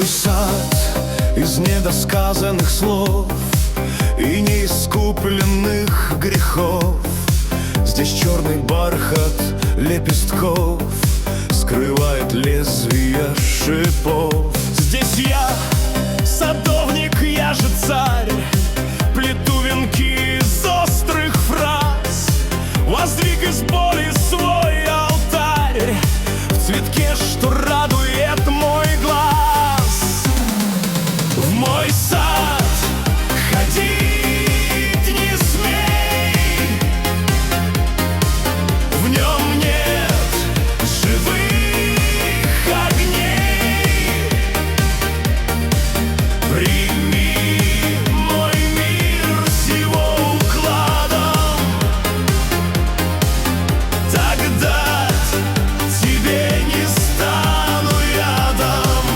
Мой сад из недосказанных слов и неискупленных грехов. Здесь черный бархат лепестков скрывает лезвия шипов. Здесь я, садовник, я же царь, плету венки из острых фраз, воздвиг из боли свой алтарь в цветке, что радует мой глаз. В мой сад ходить не смей, в нем нет живых огней. Прими мой мир с его укладом, тогда тебе не стану ядом.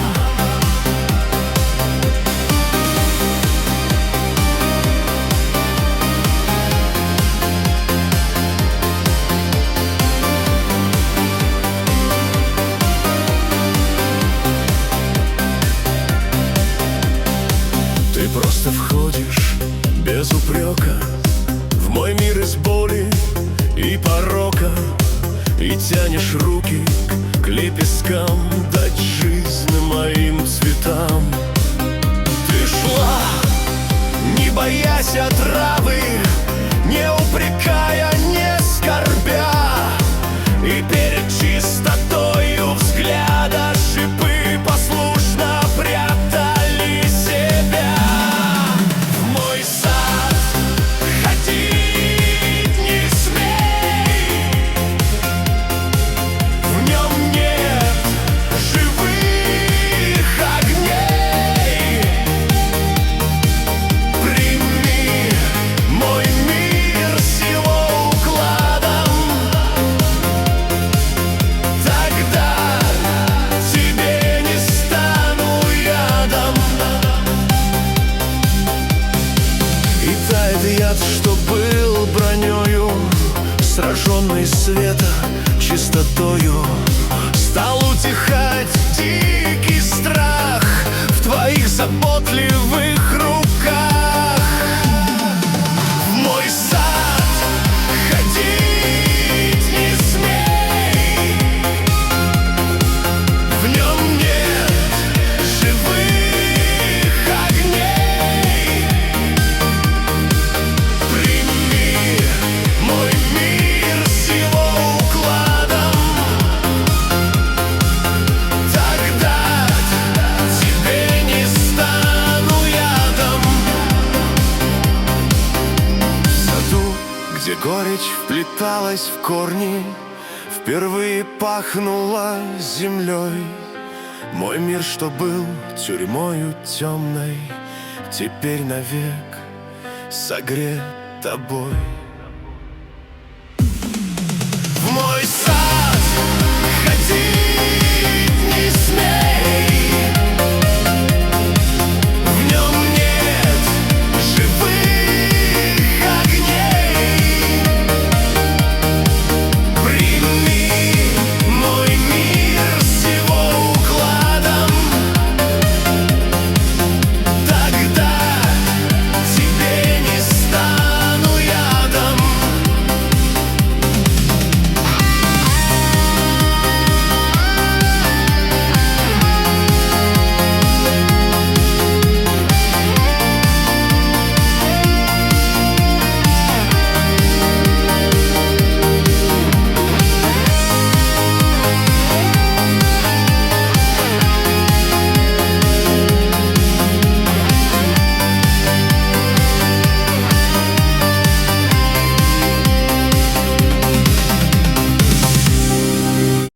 Ты просто входишь без упрека в мой мир из боли и порока, и тянешь руки к лепесткам дать жизнь моим цветам. Ты шла, не боясь отравы, не упрекая, не скорбя, и перед чистотою взгляда шипы послушно прятали себя. В мой сад ходить не смей, в нем нет живых огней. Прими мой мир с его укладом, тогда тебе не стану ядом. И тает яд, что был бронёю, сраженный света чистотою, стал утихать дикий страх в твоих заботливых руках. В мой сад ходить не смей, в нем нет живых огней. Прими мой мир с его укладом, тогда тебе не стану ядом. В саду, где горечь вплеталась в корни, впервые пахнула землей. Мой мир, что был тюрьмою темной, теперь навек согрет тобой.